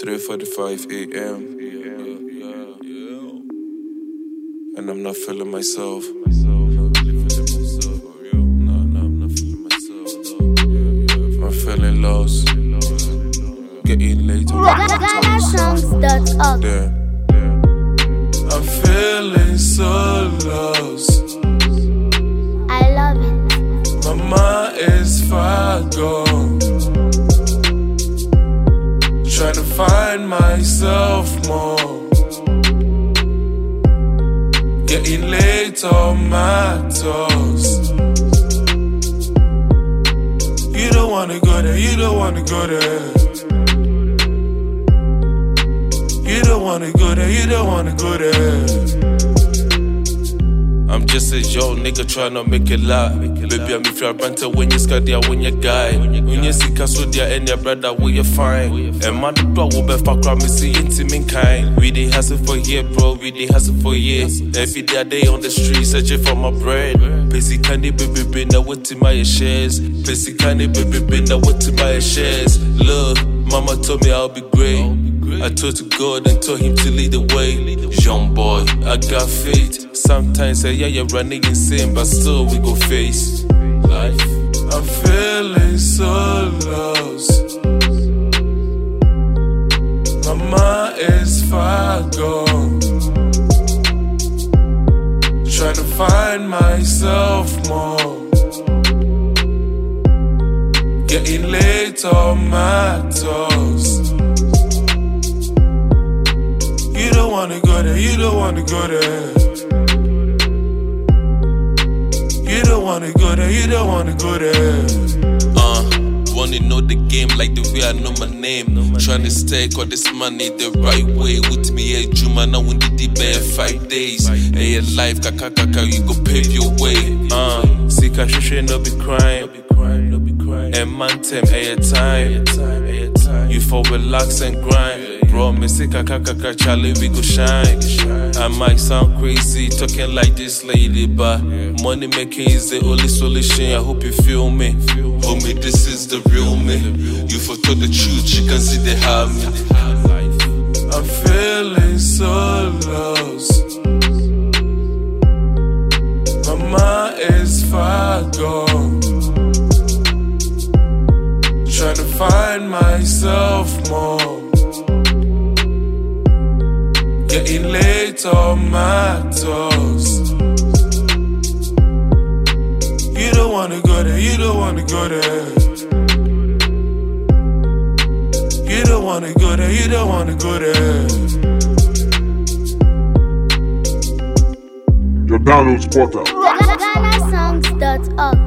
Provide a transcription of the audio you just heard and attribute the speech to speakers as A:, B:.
A: 3:45 a.m. And I'm not feeling myself. I'm not feeling myself. I'm feeling lost. Getting late on
B: GhanaSongs.org.
A: I'm feeling so lost.
B: I love it.
A: My mind is far gone. Trying to find myself more. Getting late on my toes. You don't wanna go there, you don't wanna go there. You don't wanna go there, you don't wanna go there. I'm just a young nigga tryna make it live. Baby, I'm if you're banter when you scared there when you guy. When you see so there and your brother, will you find? And man, the dog will be fuck around me, see intimate kind. We dey hustle for year, bro, we dey hustle for years. Every day on the street, searching for my bread. Pacey candy, baby, now what in my shares? Pacey candy, baby, now what in my shares? Look, mama told me I'll be great. I told to God and told him to lead the way. Young boy, I got faith. Sometimes I you're running insane, but still we go face life. I'm feeling so lost. My mind is far gone. Trying to find myself more. Getting late on my toes. You don't wanna go there, you don't wanna go there. You don't wanna go there, you don't wanna go there. Wanna know the game like the way I know my name. Tryna stack all this money the right way. With me, hey, Juma, now in the deep 5 days. Hey, life, kaka, you go pave your way. See, Kashisha, no be crime. And man, time, hey, time. You for relax and grind. Bro, me say kaka, Charlie, we go shine. I might sound crazy talking like this lady, but money making is the only solution. I hope you feel me. Homie, this is the real me. You for told the truth, you can see they have me. I'm feeling so lost. My mind is far gone. Trying to find myself more. Getting late on my toes. You don't wanna go there, you don't wanna go there. You don't wanna go there, you don't wanna go there.
C: The download portal.
B: GhanaSongs.org.